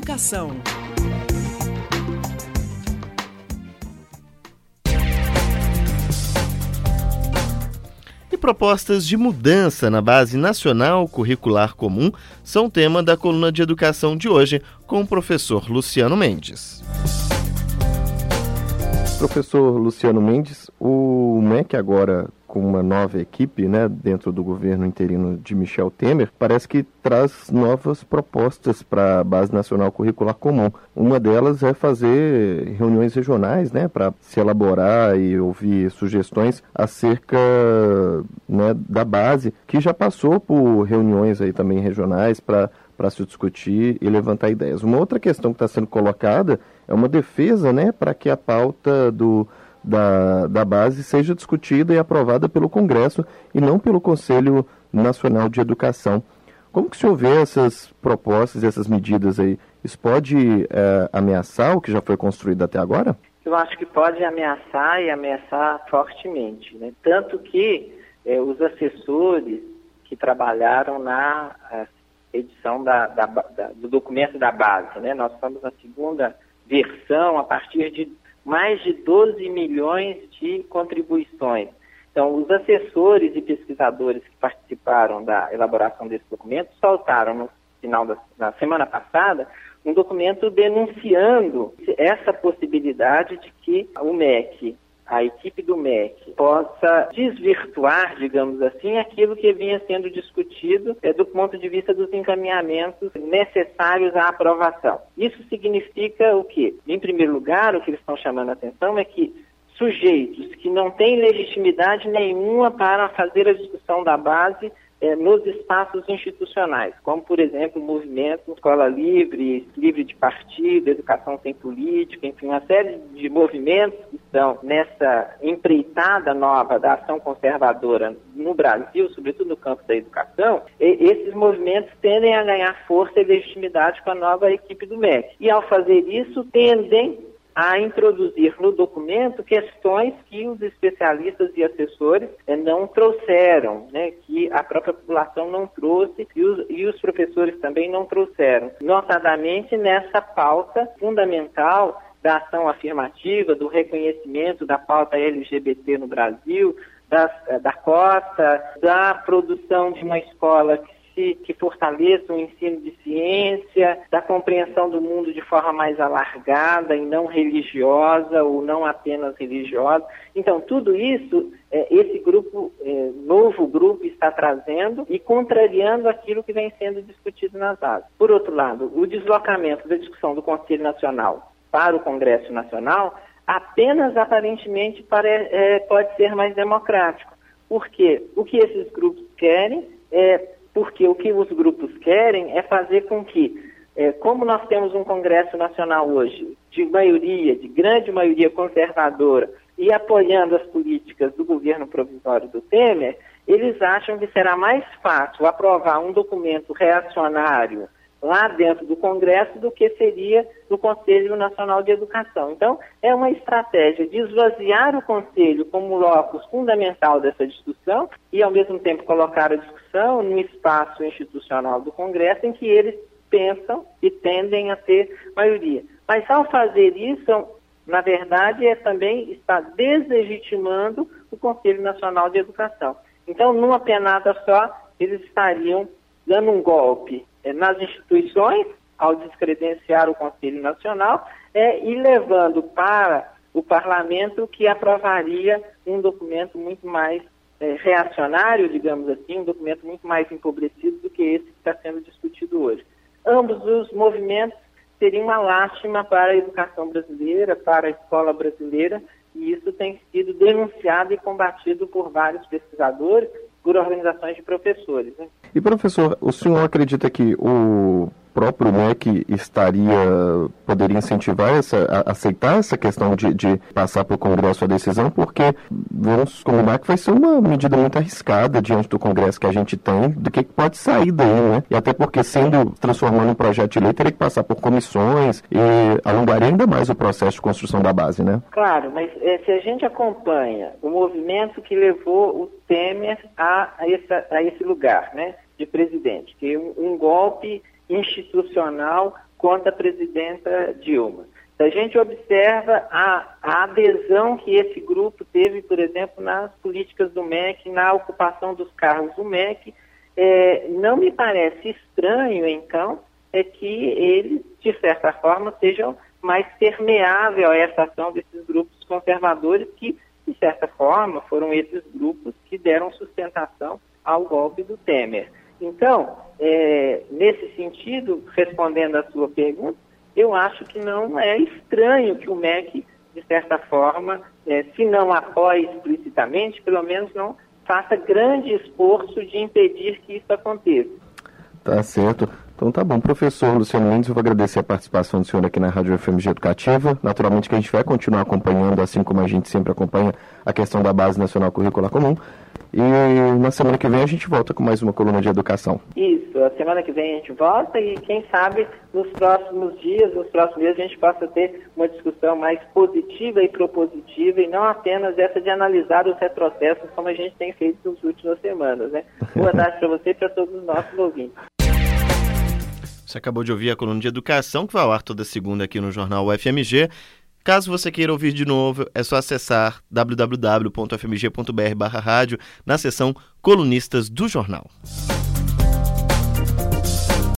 Educação. E propostas de mudança na Base Nacional Curricular Comum são tema da coluna de educação de hoje com o professor Luciano Mendes. Professor Luciano Mendes, o MEC agora com uma nova equipe, dentro do governo interino de Michel Temer, parece que traz novas propostas para a Base Nacional Curricular Comum. Uma delas é fazer reuniões regionais, para se elaborar e ouvir sugestões acerca da base, que já passou por reuniões aí também regionais para se discutir e levantar ideias. Uma outra questão que está sendo colocada é uma defesa, para que a pauta da base seja discutida e aprovada pelo Congresso e não pelo Conselho Nacional de Educação. Como que o senhor vê essas propostas, essas medidas aí? Isso pode ameaçar o que já foi construído até agora? Eu acho que pode ameaçar e ameaçar fortemente, Tanto que os assessores que trabalharam na edição do documento da base, Nós estamos na segunda versão a partir de mais de 12 milhões de contribuições. Então, os assessores e pesquisadores que participaram da elaboração desse documento soltaram no final da semana passada um documento denunciando essa possibilidade de que o MEC, a equipe do MEC, possa desvirtuar, digamos assim, aquilo que vinha sendo discutido do ponto de vista dos encaminhamentos necessários à aprovação. Isso significa o quê? Em primeiro lugar, o que eles estão chamando a atenção é que sujeitos que não têm legitimidade nenhuma para fazer a discussão da base nos espaços institucionais, como, por exemplo, o movimento Escola Livre, Livre de Partido, Educação Sem Política, enfim, uma série de movimentos que estão nessa empreitada nova da ação conservadora no Brasil, sobretudo no campo da educação. Esses movimentos tendem a ganhar força e legitimidade com a nova equipe do MEC. E, ao fazer isso, tendem a introduzir no documento questões que os especialistas e assessores não trouxeram, que a própria população não trouxe e os professores também não trouxeram. Notadamente nessa pauta fundamental da ação afirmativa, do reconhecimento da pauta LGBT no Brasil, da cota, da produção de uma escola que fortaleça o ensino de ciência, da compreensão do mundo de forma mais alargada e não religiosa ou não apenas religiosa. Então, tudo isso, esse grupo, novo grupo, está trazendo e contrariando aquilo que vem sendo discutido nas bases. Por outro lado, o deslocamento da discussão do Conselho Nacional para o Congresso Nacional apenas aparentemente pode ser mais democrático. Porque o que esses grupos querem porque o que os grupos querem é fazer com que, como nós temos um Congresso Nacional hoje, de grande maioria conservadora, e apoiando as políticas do governo provisório do Temer, eles acham que será mais fácil aprovar um documento reacionário lá dentro do Congresso do que seria no Conselho Nacional de Educação. Então, é uma estratégia de esvaziar o Conselho como locus fundamental dessa discussão e, ao mesmo tempo, colocar a discussão no espaço institucional do Congresso em que eles pensam e tendem a ter maioria. Mas, ao fazer isso, na verdade, também está deslegitimando o Conselho Nacional de Educação. Então, numa penada só, eles estariam dando um golpe nas instituições, ao descredenciar o Conselho Nacional, e levando para o Parlamento que aprovaria um documento muito mais reacionário, digamos assim, um documento muito mais empobrecido do que esse que está sendo discutido hoje. Ambos os movimentos seriam uma lástima para a educação brasileira, para a escola brasileira, e isso tem sido denunciado e combatido por vários pesquisadores, por organizações de professores. E, professor, o senhor acredita que o próprio MEC poderia incentivar aceitar essa questão de passar para o Congresso a decisão, porque vamos combinar que vai ser uma medida muito arriscada diante do Congresso que a gente tem, do que pode sair daí, E até porque, transformando um projeto de lei, teria que passar por comissões e alongaria ainda mais o processo de construção da base, Claro, mas se a gente acompanha o movimento que levou o Temer a esse lugar, de presidente, que é um golpe institucional contra a presidenta Dilma. A gente observa a adesão que esse grupo teve, por exemplo, nas políticas do MEC, na ocupação dos cargos do MEC. Não me parece estranho, então, que eles, de certa forma, sejam mais permeáveis a essa ação desses grupos conservadores que, de certa forma, foram esses grupos que deram sustentação ao golpe do Temer. Então, nesse sentido, respondendo à sua pergunta, eu acho que não é estranho que o MEC, de certa forma, se não apoie explicitamente, pelo menos não faça grande esforço de impedir que isso aconteça. Tá certo. Então tá bom, professor Luciano Mendes, eu vou agradecer a participação do senhor aqui na Rádio FMG Educativa. Naturalmente que a gente vai continuar acompanhando, assim como a gente sempre acompanha, a questão da Base Nacional Curricular Comum. E na semana que vem a gente volta com mais uma coluna de educação. Isso, a semana que vem a gente volta e quem sabe nos próximos dias, nos próximos meses, a gente possa ter uma discussão mais positiva e propositiva e não apenas essa de analisar os retrocessos como a gente tem feito nas últimas semanas, né? Boa tarde para você e para todos os nossos ouvintes. Você acabou de ouvir a coluna de educação que vai ao ar toda segunda aqui no Jornal UFMG. Caso você queira ouvir de novo, é só acessar www.fmg.br/rádio na seção Colunistas do Jornal.